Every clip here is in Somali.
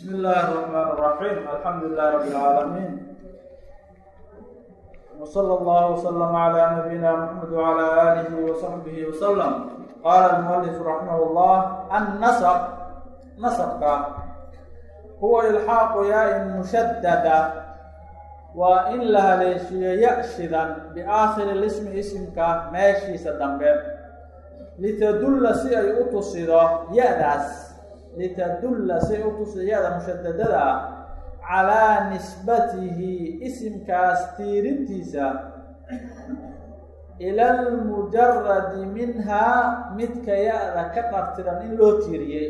بسم الله الرحمن الرحيم الحمد لله رب العالمين وصلى الله وسلم على نبينا محمد وعلى آله وصحبه وسلم. قال المؤلف رحمه الله النسق نسق هو إلحاق ياء مشددة وإن لها ليشي يأشدا بآخر الاسم اسمك ماشي سدنبه لتدل سيئ أتصد يأدس لتدل سيئ أتصد يأد مشددة على نسبته اسم كاستيرنتيسا إلى المجرد منها متك يأد كترترا إن لو تيريه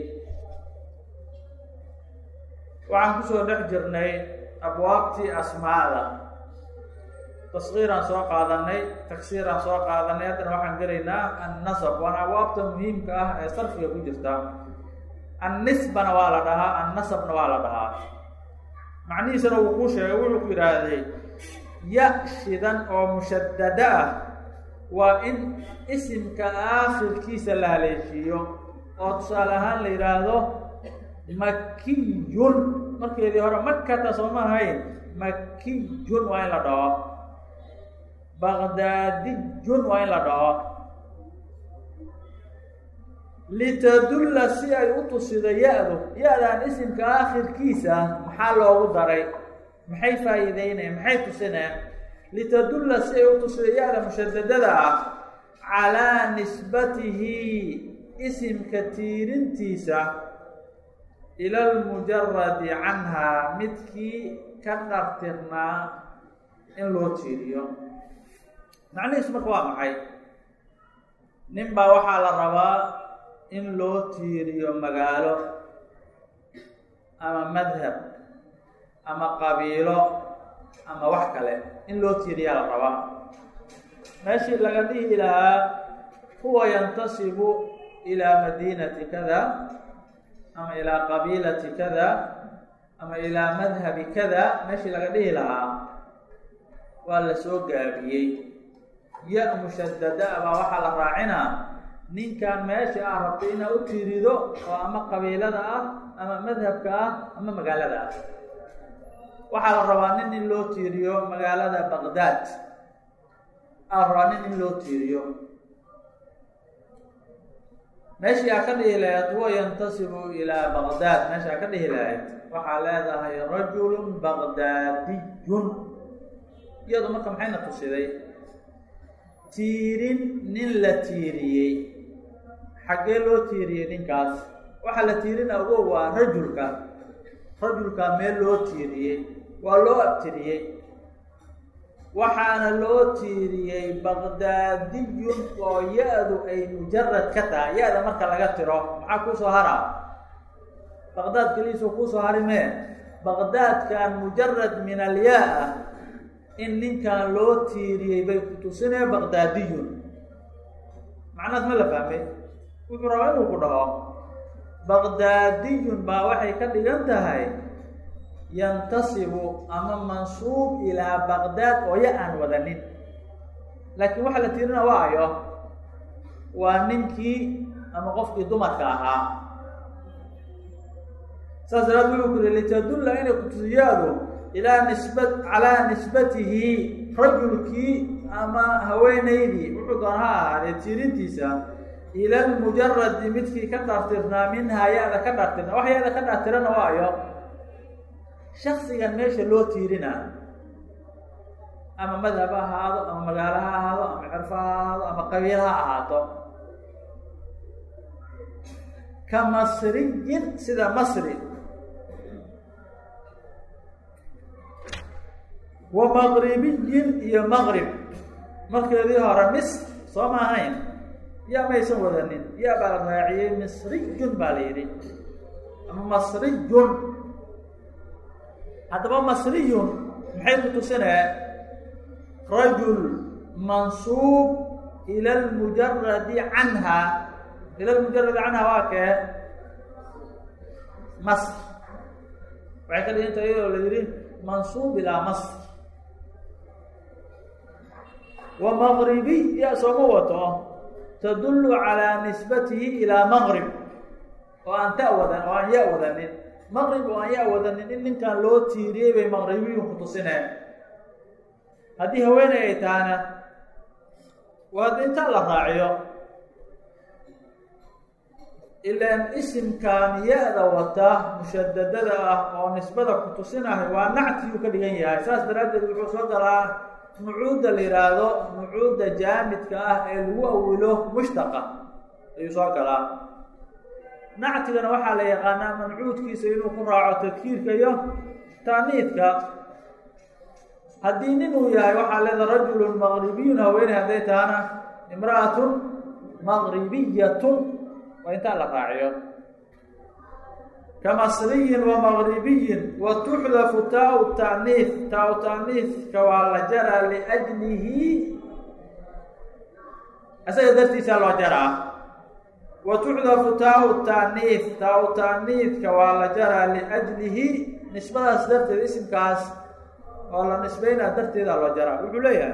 وعن كسو نحجرني أبوابتي أسماء تصغيرا سوى قادني تكسيرا سوى قادني أدنا وحن قرينا النصب وانا أبوابتا مهمة صرف يكون جرتا النسبة نوالدها النصب نوالدها معني سنة وقوشة يقولوا في هذه يأشدا أو مشددة وإن اسم كآخر كيس الله ليشيو أتصالها لإراده مكي markii hore Makkah Soomahay Makki jun waa la dhaho Baghdadi jun waa la dhaho litadulla si ay u tusida yaadaan isimka aakhirkiisa maxaa loogu daray maxay faa'iideynayaan maxay tusinayaan litadulla si ay u tusida yaada mushaddadada ah ala nisbatihi isimka tiirintiisa إلى المجرد عنها متكي كنرتنا إن لو تيريو معنى اسمك واقعي نمبا وحال الرواء إن لو تيريو مقالو أما مذهب أما قبيلو أما وحكله إن لو تيريو الرواء ماشي لغديه إلى هو ينتصب إلى مدينة كذا أما إلى قبيلة كذا أما إلى مذهب كذا ماشي لقديه لها ولا سوق أبيي يا مشددة أبا وحل راعنا نين كان ماشي أعرفين أتريدو وأما قبيلة أما مذهب كا أما مقالة وحل الروانين اللو تيريو مقالة بغداد الروانين اللو تيريو ماشي أكده إلى هو ينتصب إلى بغداد ماشي أكده إلى وحال هذا هي رجل بغدادي يضع مركم حين تصيري تيرين نلا تيري حقه لو تيري نكاس وحال تيرين أقوه رجل كامل لو تيري ولو أبتري waxaana loo tiiriyay Baghdadiyun oo yaadu ay mujarrad ka tahay yaada marka laga tiro maxaa ku soo hara Baghdad kaliiso ku soo harimee Baghdad kan mujarrad min al-yaa in ninkan loo tiiriyay bay ku tusinay Baghdadiyun macnaheedu ma la fahmay wuxuu rabaa inuu ku dhaho Baghdadiyun baa waxay ka dhigan tahay ينتصب أما منصوب إلى بغداد ويأن وذنين لكن واحد تيرنا واعيه وننكي أما قفك دمكاها سأزرد بلوكري لتدل إنك تزياده إلى نسبة على نسبته رجلك أما هوينيدي وحضرها لتيرين تيسا إلى المجرد مثل كترتنا منها يأذا كترتنا وحي هذا كترتنا واعيه شخصيا ماشي لو تيرنا أما مذهبها هذا أما مقالها هذا أما عرفها هذا أما قبيلها هذا كمصري سيدا مصري ومغربي يا مغرب مغربي هرمس صماهين يا ما يسوى ذنين يا بالراعي مصري باليري أما مصري هذا مصري بحيث تسنى رجل منصوب إلى المجرد عنها واقع مصر بعد كده انت ايه ولا يريد منصوب إلى مصر ومغربي يا سموته تدل على نسبته إلى مغرب وأن تأوذن وأن يأوذن maqrib oo aan yaa wadanin in ninkan loo tiiriyey bay maqribiyun ku tusineen. haddii haweeney ay tahana waa inta la raaciyo ilaan isimkan ya-da wata mushadadada ah oo nisbada ku tusinahay waa nactiyuu ka dhigan yahay. saas daraaddeed wuxuu soo galaa nucuudda la yihaahdo nucuudda jaamidka ah ee lagu awilo mushtaqa ayuu soo galaa. nactigana waxaa la yaqaanaa mancuudkiisa inuu ku raaco tadkiirka iyo taaniidka. haddii nin uu yahay waxaa leeda rajulun maqribiyun, haweeney hadday tahana imra'atun maqribiyatun waa intaa la raaciyo. kamasriyin wa maqribiyin wa tuxdafu taau taaniif, taau taaniifka waa la jaraa liajlihi, isaga dartiisaa loo jaraa. wa tuxdafu taau taaniif, taau taaniifka waa la jaraa liajlihi, nisbadaas darteed isimkaas oo la nisbaynaa darteedaa loo jaraa. wuxuu leeyahay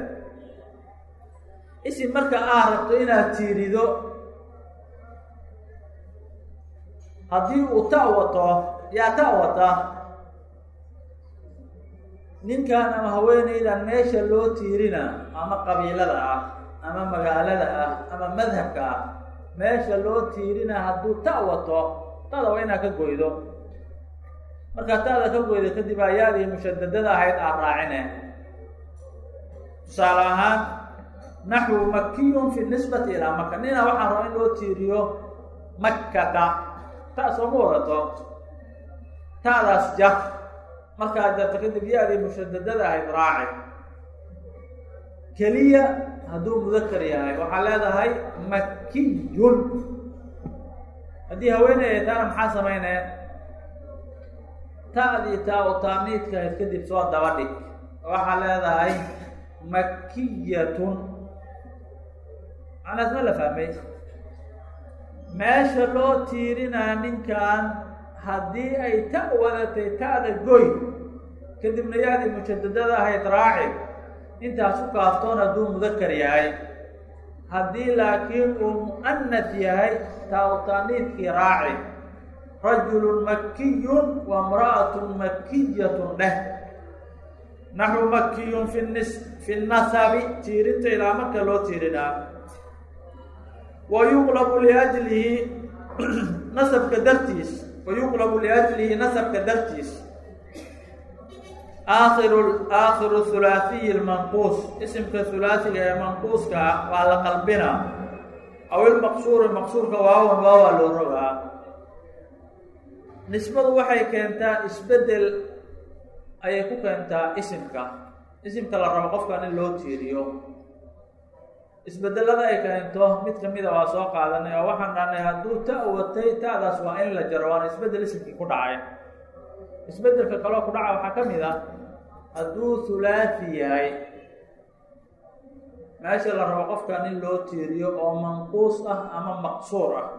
isim marka aad rabto inaad tiirido haddii uu ta wato, yaa ta wata ninkan ama haweeneydan meesha loo tiirina ama qabiilada ah ama magaalada ah ama madhabka ah meesha loo tiirina hadduu ta wato, tada waa inaad ka goydo. markaa taada ka goyda kadib ayaadii mushadadada ahayd aad raacine. tusaale ahaan naxwu makiyun fi nisbati ilaa maka, nina waxaan raba in loo tiiriyo makkata, ta sooma wadato, taadaas jar, markaad jarto kadib ya-dii mushadadada ahayd raaci. keliya hadduu mudakar yahay waxaa leedahay makiyun. haddii haweeney ay taana maxaa samaynaya? ta'dii taa u taaniidka ahayd kadib soo daba dhig, waxaa leedahay makiyatun. macnaas ma la fahmay? meesha loo tiirinaa ninkan haddii ay ta wadatay ta'da goy kadibna ya-dii mushadadada ahayd raaci, intaas u kaaftoon hadduu mudakar yahay. haddii laakiin uu mu'anath yahay taa u taaniidkii raaci. rajulun makiyun wa imra'atun makiyatun dheh. naxwu makiyun fi nasabi, tiirinta ilaa marka loo tiirinaa. wa yuqlabu liajlihi nasabka dartiis, wa yuqlabu liajlihi nasabka dartiis. aakhiru hulaahiyi lmanquus, isimka hulaasiga ee manquuska waa la qalbinaa. aw ilmaqsuuri, maqsuurka waawan waawaa loo rogaa. nisbadu waxay keentaa isbedel ayay ku keentaa isimka la rabo qofkan in loo tiiriyo. isbedelada ay keento mid kamida waa soo qaadanay oo waxaan dhahnay hadduu ta watay ta'daas waa in la jaro, waana isbedel isimkii ku dhacay. isbedelka kaloo ku dhaca waxaa ka mid a hadduu hulaathi yahay meesha la rabo qofkan in loo tiiriyo oo manquus ah ama maqsuur ah.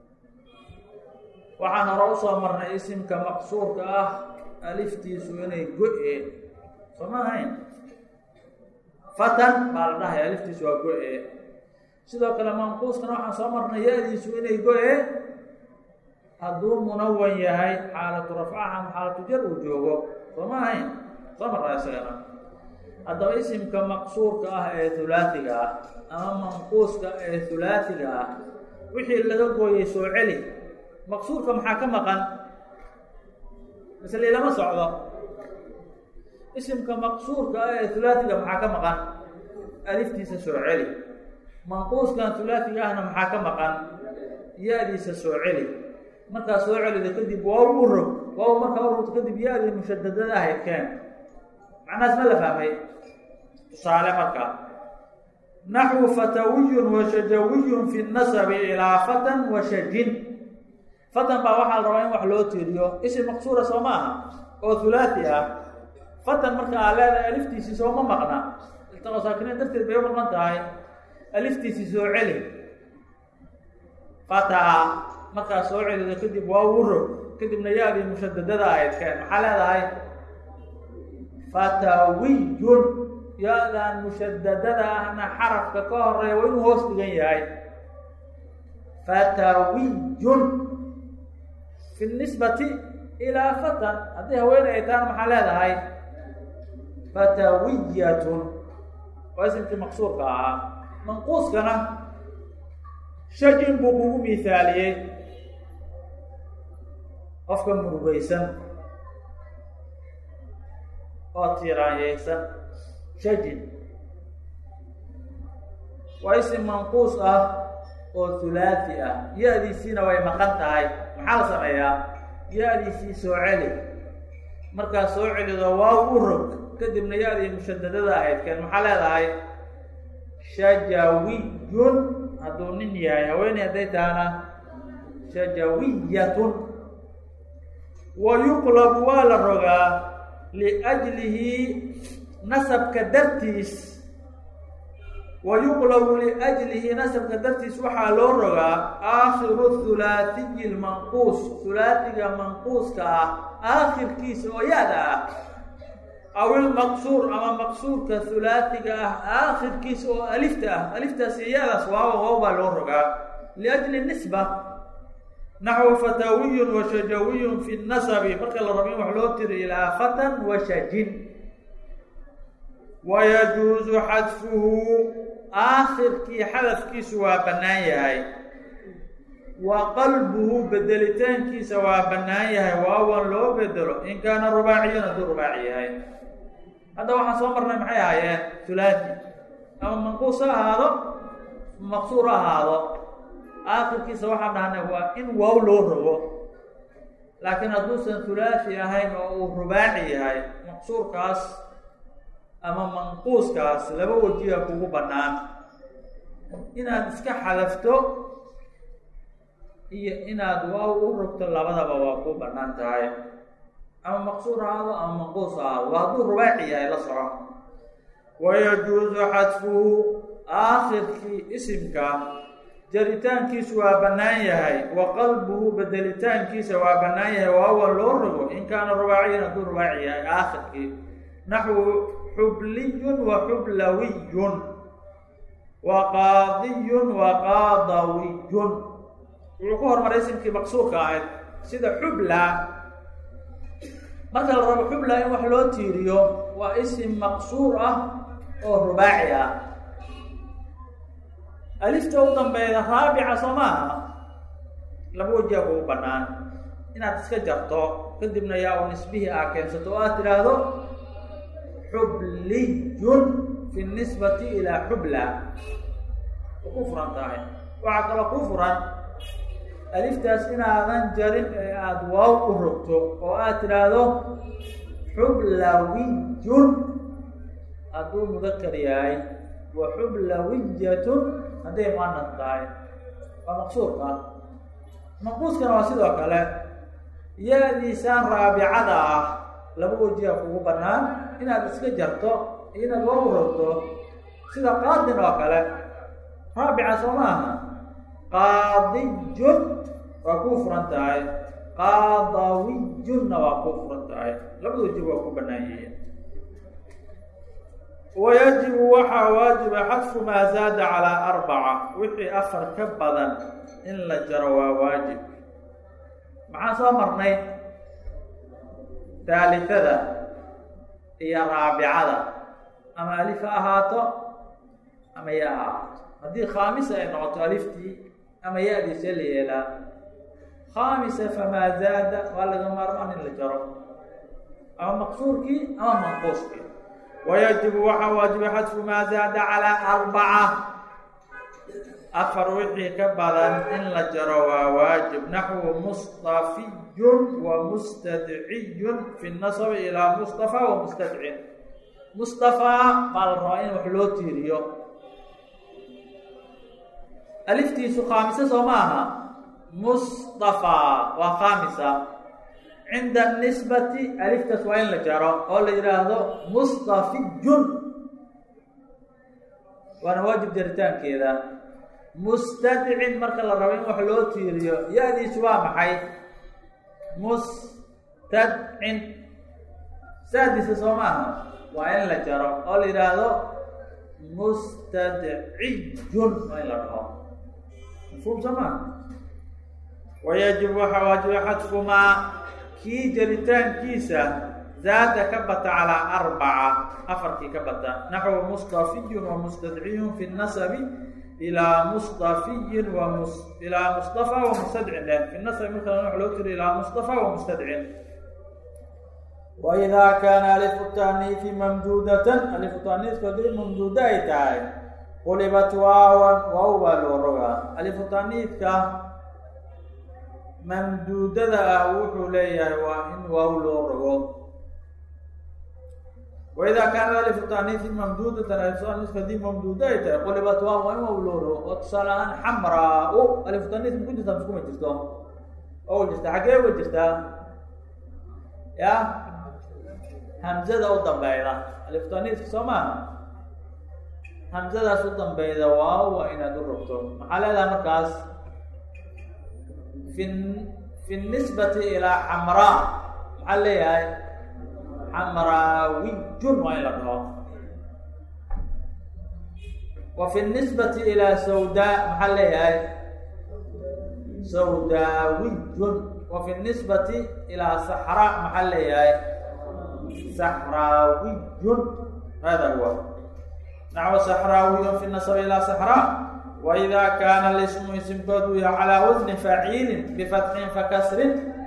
waxaan hore usoo marnay isimka maqsuurka ah aliftiisu inay go-e, soo ma ahayn? fatan baa la dhahay, aliftiisu waa go-e. sidoo kale manquuskana waxaan soo marnay ya-diisu inay go-e hadduu munawan yahay, xaalatu rafcaha ama xaalatu jar uu joogo, soo ma ahayn? soo marnaa isagana. haddaba isimka maqsuurka ah ee hulaasiga ah ama manquuska ee hulaasiga ah wixii laga gooyey soo celi. maqsuurka maxaa ka maqan? misle lama socdo. isimka maqsuurka ah ee hulaasiga maxaa ka maqan? aliftiisa soo celi. manquuskan hulaasiga ahna maxaa ka maqan? ya-diisa soo celi. markaa soo celida kadib waaw u rog, waaw markaa u rogto kadib ya-dii mushadadada ahayd keen. macnahaas ma la fahmay? tusaale markaa naxwu fatawiyun wa shajawiyun fi nasabi ilaa fatan wa shajin. fatan baa waxaa la rabaa in wax loo tiiriyo, isim maqsuura soo ma aha oo hulaathi ah. fatan marka aa leedahay aliftiisii soo ma maqna, iltaqo saakiniin darteed bay u maqan tahay. aliftiisii soo celi. fataa markaa soo celida kadib waa u rog, kadibna ya-dii mushadadada ahayd keen. maxaa leedahay? fatawiyun. ya-dan mushadadada ahna xarafka ka horeeya waa inuu hoos dhigan yahay. fatawiyun fi nisbati ilaafatan haddii haweeney ay taana maxaa leedahay fatawiyatun waa isimkii maqsuurka ahaa manquuskana shajin buu kugu miithaaliyey qofka murugaysan oo tiiraanyaysan shajin waa isim manquus ah oo hulaathi ah ya-diisiina way maqan tahay maxaa la sameeyaa ya-diisii soo celi markaa soo celido waa u rog kadibna ya-dii mushadadada ahayd keen maxaa leedahay shajawiyun hadduu nin yahay haweeney hadday tahana shajawiyatun wa yuqlabu waa la rogaa liajlihi nasabka dartiis wayuqlabu liajlihi nasabka dartiis waxaa loo rogaa aakhiru hulaatiyi lmanquus hulaatiga manquuska ah aakhirkiisa oo ya-da ah aw ilmaqsuur ama maqsuurka hulaatiga ah aakhirkiisa oo alifta ah aliftaas iyo ya-daas waaw baa loo rogaa liajli nisba naxwu fatawiyun wa shajawiyun fi nasabi marka la rabo in wax loo tiro ilaa fatan wa shajin wayajuuzu xadfuhu aakhirkii xadafkiisu waa bannaan yahay wa qalbuhu bedelitaankiisa waa bannaan yahay waawan loo bedelo in kaana rubaaciyan hadduu rubaaci yahay hadda waxaan soo marnay maxay ahaayeen hulaati ama manquus ha ahaado maqsuur ha ahaado aakhirkiisa waxaan dhahnay waa in waaw loo rogo laakiin hadduusan hulaati ahayn oo uu rubaaci yahay maqsuurkaas ama manquuskaas laba wajiga kugu bannaan inaad iska xadafto iyo inaad waaw u rogto labadaba waa ku bannaan tahay ama maqsuur ahaado ama manquus ahaado waa hadduu rubaaci yahay la soco wayajuuzu xadfuhu aakhirkii isimka jaritaankiisu waa bannaan yahay wa qalbuhu bedelitaankiisa waa bannaan yahay waawan loo rogo in kaana rubaaciyan hadduu rubaaci yahay aakhirkii naxwu xubliyun wa xublawiyun wa qaadiyun wa qaadawiyun wuxuu ku hormaray isimkii maqsuurka ahayd sida xubla marka la rabo xubla in wax loo tiiriyo waa isim maqsuur ah oo rubaaci ah alifta u dambeeda raabica soo maaha laba wajiha kugu bannaan inaad iska jarto kadibna yaa u nisbihii aa keensato oo aad tidhaahdo xubliyun fi nisbati ilaa xubla way ku furan tahay waxaa kaloo ku furan aliftaas inaadan jarin ee aada waaw u rogto oo aad tidhaahdo xublawiyun hadduu mudakar yahay wa xublawiyatun hadday muanas tahay waa maqsuurka manquuskana waa sidoo kale ya-diisaan raabicada ah laba wajiha kugu bannaan inaad iska jarto iyo inaad waa u rogto sida qaadin oo kale raabica soo maaha qaadiyun waa kuu furan tahay qaadawiyunna waa kuu furan tahay labada wajiba waa ku bannaan yihiin wayajibu waxaa waajiba xadfu maa zaada calaa arbaca wixii afar ka badan in la jaro waa waajib maxaan soo marnay taalifada iyo raabicada ama alif ha ahaato ama ya ha ahaato haddii khaamisa ay noqoto aliftii ama ya-diisa la yeelaa khaamisa famaa zaada waa laga maarmaan in la jaro ama maqsuurkii ama manquuskii wayajibu waxaa waajiba xadfu maa zaada calaa arbaca afar wixii ka badan in la jaro waa waajib naxwu mustafiyun wa mustadciyun fi nasabi ilaa mustafa wa mustadcin mustafaa baa la rabaa in wax loo tiiriyo aliftiisu khaamisa soo ma aha mustafaa waa khaamisa cinda nisbati aliftaas waa in la jaro oo la yidhaahdo mustafiyun waana waajib jaritaankeeda mustadcin marka la rabo in wax loo tiiriyo ya-diisu waa maxay mustadcin saadiisa soo maaha waa in la jaro oo la yidhaahdo mustadciyun waa in la dhaho mafhuum soo maaha wayajibu waxaa waajiba xadfu maa kii jaritaankiisa zaada ka bata calaa 4 afarkii ka bata naxwu mustafiyun wa mustadciyun fi nasabi ilaa mustafiyin ilaa mustafa wa mustadcin fi nasabi marka waxa loo tiri ilaa mustafa wa mustadcin. وإذا كان ألف التأنيث ممدودة ألف التأنيث قد ممدودة تاي قلبت واوا واو لورغا ألف التأنيث ك ممدودة وحو ليا وإن واو لورغا. وإذا كان ألف التأنيث ممدودة ألف التأنيث قد ممدودة تاي قلبت واو واو لورغا واتصالان حمراء ألف التأنيث ممكن تمسكوا مجلسهم أول جستا حقيقة وجستا يا همزة أو ضمبيرة ألف تانيث سماها همزة أو ضمبيرة واو وإن أدركتم على هذا مركز في النسبة إلى حمراء عليها حمراوي وإلى الرها. وفي النسبة إلى سوداء محلها سوداوي. وفي النسبة إلى صحراء محلها صحراوي. هذا هو نحو صحراوي في النسب إلى صحراء. وإذا كان الاسم اسم بدوي على وزن فعيل بفتح فكسر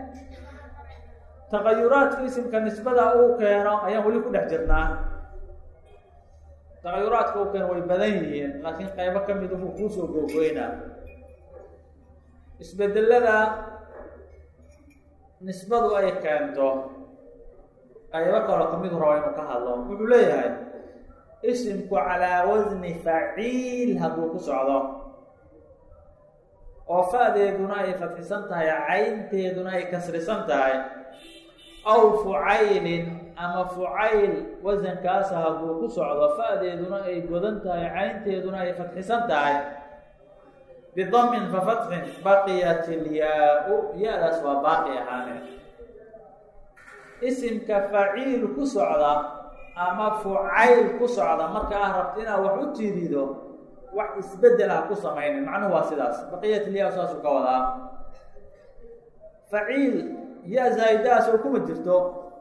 تغيرات في اسم كنسبة أو كيرا أيام ولي كل حجرنا تغيرات أو كيرا ويبدين لكن قيمة كم يدفو كوسو جوجوينا اسبدل لنا نسبة أي كانتو أي وقع رقمي رواية مكهلا يقول لي اسمك على وزن فعيل هذو كسعدا وفادي دوناي فتح سنتها عين تي دوناي كسر سنتها أو فعيل أما فعيل وزن كاسها هذو كسعدا فادي دوناي جودنتها عين تي دوناي فتح سنتها بضم ففتح بقيت الياء يا الأسوأ باقية حامل اسم كفعيل كسعدا أما فعيل كسعدا مركا أهربتنا وحو تريدو وح اسبدلها كسمين معنى واسداس بقية الياء أساس كولا فعيل يا زايداس وكم جرتو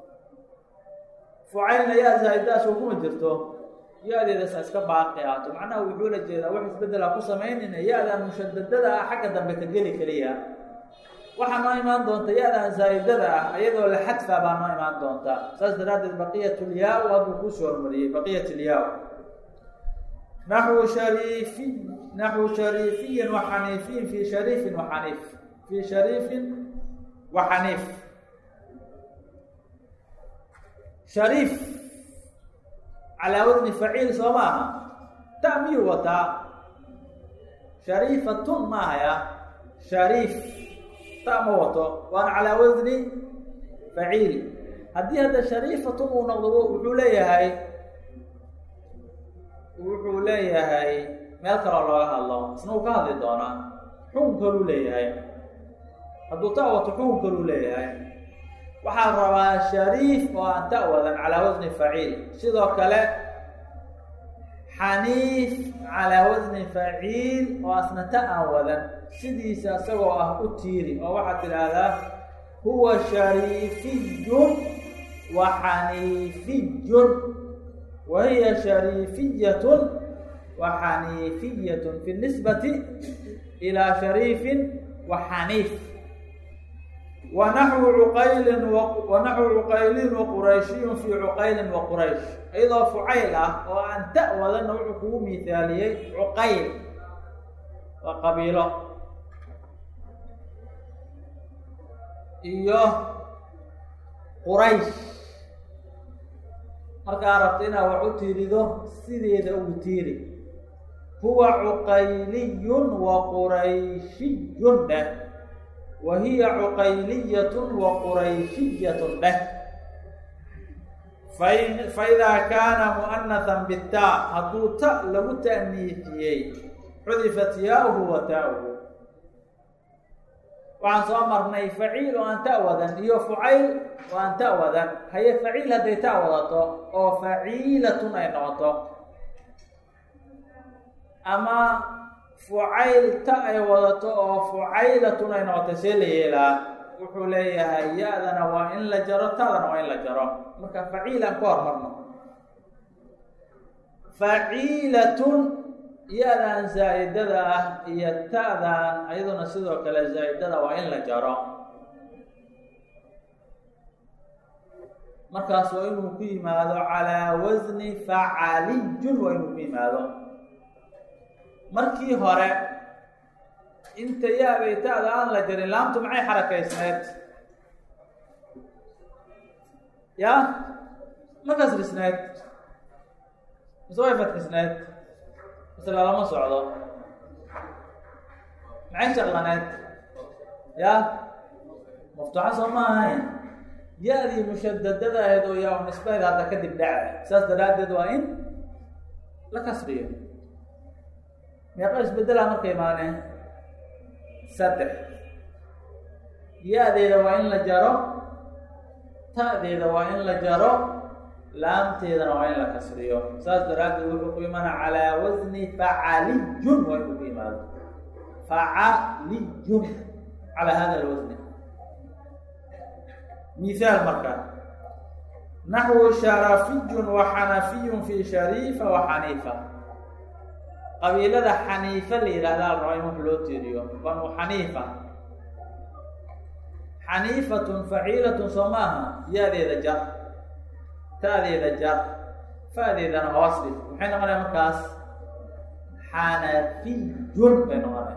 فعيل يا زايداس وكم جرتو يا ذي أساس كباقيات معنى وحول الجيدة وح اسبدلها كسمين إن يا ذا مشددة حق دم تجلي كليا waxaa noo imaan doonta yadan zaa'idada iyadoo la xadfa baa noo imaan doonta saas daraaddeed baqiyatul yaa waa ku soo hormariyay baqiyatul yaa nahwu sharifiy wa hanifin fi sharif wa hanif fi sharif wa hanif sharif ala wazn fa'il samaha ta'mi wa ta sharifatun ma ya sharif تأموته وأنا على وزن فعيل هذه هذا شريفة ونقضوا وحوليها هاي ما يذكر الله سنو كهذه دونا حون كلوا ليها هاي هذو تأوت حون كلوا ليها هاي وحرر شريف وأن تأوذا على وزن فعيل شذو كلا حنيف على وزن فعيل وأصنع تأوذا سديسا سواه أتيري أو واحد هذا هو شريفي وحنيفي وهي شريفية وحنيفية في النسبة إلى شريف وحنيف ونحو عقيل وقريشي في عقيل وقريش أيضا فعيلة وأن تأوذ نوعه مثالي عقيل وقبيلة iyo Quraysh marka arabtina wuxuu tiirido sideeda ugu tiiri huwa uqayliyun wa qurayshiyun wa hiya uqayliyatun wa qurayshiyatun fa idha kana muannathan bitta haduta lagu ta'nithiyay hudifat ya'uhu wa ta'uhu وعن صامرني فعيل وأن تأوذا هي فعيل وأن تأوذا هي فعيل هذه تأوذته أو فعيلة أينوته أما فعيل تأوذته أو فعيلة أينوته سليلا wuxuu leeyahay ya-dana waa in la jaro taadana waa in la jaro marka faciilan ku hormarno faciilatun ya-dan zaa'idada ah iyo ta'dan ayaduna sidoo kale zaa'idada waa in la jaro markaas waa inuu ku yimaado calaa wasni facaliyun waa inuu ku yimaado markii hore inta ya-bay ta'da aan la jarin laamtu maxay xarakaysneed ya ma kasrisneed mise way fatxisneed mise lalama socdo maxay shaqlaneed ya maftuuxa soo ma ahayn ya-dii mushadadada ahayd oo yaa nisbaheeda hadda kadib dhaca saas daraaddeed waa in la kasriyo meeqa isbedelaa marka imaane 3 ya-deeda waa in la jaro ta'deeda waa in la jaro laamteedana waa in la kasriyo saas daraaddeed wuxuu ku imaana calaa wasni facaliyun waa inuu ku yimaado facaliyun calaa hada alwasni mihaal marka naxwu sharafiyun wa xanafiyun fi shariifa wa xaniifa qabiilada xaniifa la yihahda al raba in wax loo tiiriyo banu xaniifa xaniifatun faciilatun soo maaha ya-deeda jar ta'deeda jar fa-deedana hoos dhig maxay noqonaya markaas xanafiyun bay noqonaya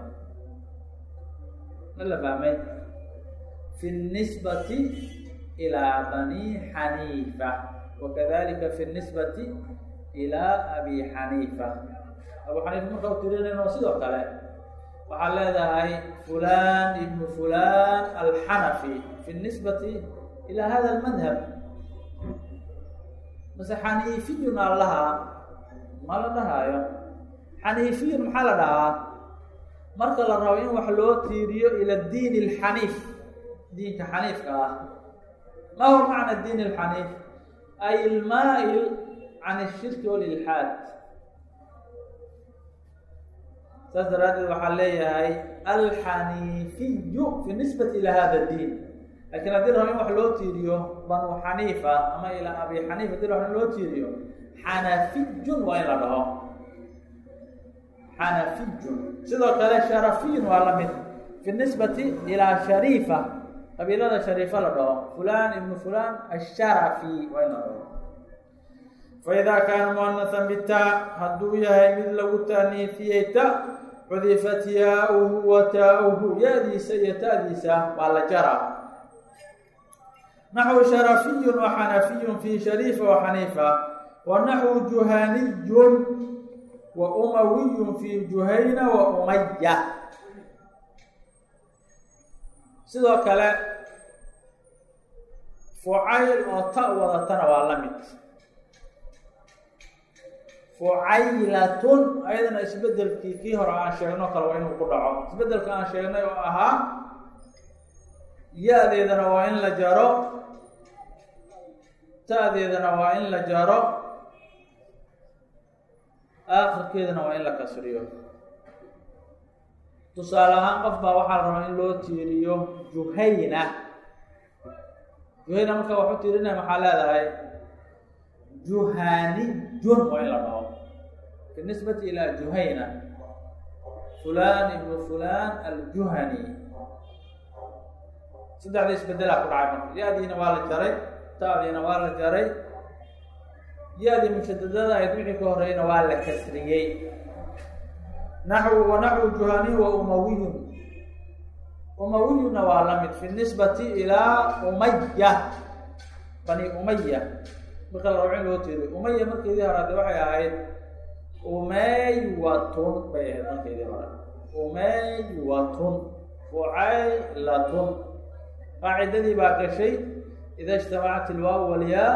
ma la fahmay fi nisbati ilaa bani xaniifa wakadalika fi nisbati ilaa abi xaniifa abu xaniifa marka u tirinayno sidoo kale waxaad leedahay fulan ibnu fulan alxanafi fi nisbati ilaa hada almadhab mase xaniifiyun aan lahaa ma la dhahaayo xaniifiyun maxaa la dhahaa marka la rabo in wax loo tiiriyo ila diin alxaniif diinka xaniifka ah ma huwa macna diin alxaniif ay ilmaa-il can ashirki walilxaad saas daraaddeed waxaa leeyahay alxaniifiyu fi nisbati ila hada diin lakin haddii rabo in wax loo tiiriyo banu xaniifa ama ilaa abi xaniifa hadii rabo in loo tiiriyo xanafiyun waa in la dhaho xanafiyun sidoo kale sharafiyun waa lamid fi nisbati ilaa shariifa qabiilada shariifa la dhaho fulan ibnu fulan asharafi waa in la dhaho faida kaana muanahan bita hadduu yahay mid lagu taaniifiyey ta cudifat yaa-uhu wa taa-uhu ya-diisa iyo ta'diisa waa la jaraa naxwu sharafiyun wa xanafiyun fi shariifa wa xaniifa wa naxwu juhaniyun wa umawiyun fi juhayna wa umaya sidoo kale fucayl oo ta wadatana waa la mid fucaylatun ayadana isbedelkii kii hore aan sheegno kale waa inuu ku dhaco isbedelka aan sheegnay oo ahaa ya-deedana waa in la jaro ta'deedana waa in la jaro aakhirkeedana waa in la kasriyo tusaale ahaan qof baa waxaa la rabaa in loo tiiriyo juhayna juhayna marka wax u tiirinaya maxaa leedahay juhaniyun waa in la dhaho binisbati ilaa juhayna fulan ibnu fulan aljuhani saddexda isbedelaa ku dhacay marka ya-diina waa la jaray ta'diina waa la jaray ya-dii mushadadada ahayd wixii ka horeyna waa la kasriyey wanaxwu juhaniy wa umawiyun umawiyuna waa la mid fi nisbati ilaa umaya bani umaya marka la rabo in loo tiiriyo umaya markeedii hore ade waxay ahayd umaywatun bay ahayd markeedii hore umaywatun fucaylatun qaacidadii baa gashay ida ijtamacat ilwaaw walyaa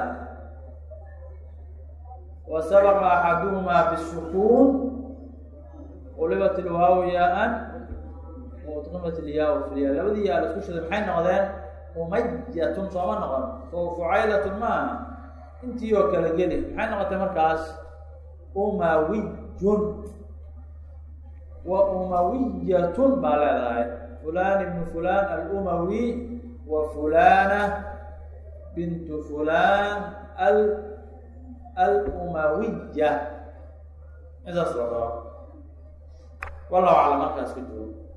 wa sabaqa axaduhumaa bisukuun qulibat ilwaaw yaa-an waudqimat ilyaa filya labadii yaa la isku shiday maxay noqdeen umayatun sooma noqon soo fucaylatun maaha intii oo kala geli maxay noqotay markaas umawiyun wa umawiyatun baa leedahay fulan ibnu fulan alumawi وفلانة بنت فلان الأموية إذا صدر والله أعلم. مركز في الجواب.